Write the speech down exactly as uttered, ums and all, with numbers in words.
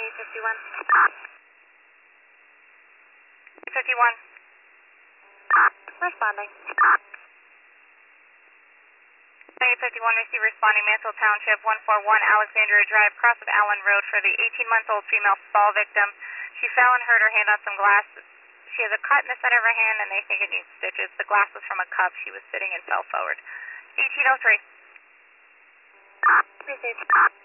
eight fifty-one. fifty-one. Responding. eight fifty-one, receive responding Mansell Township, one forty-one Alexandria Drive, cross of Allen Road for the eighteen-month-old female fall victim. She fell and hurt her hand on some glass. She has a cut in the center of her hand and they think it needs stitches. The glass was from a cup. She was sitting and fell forward. eighteen oh three. Received.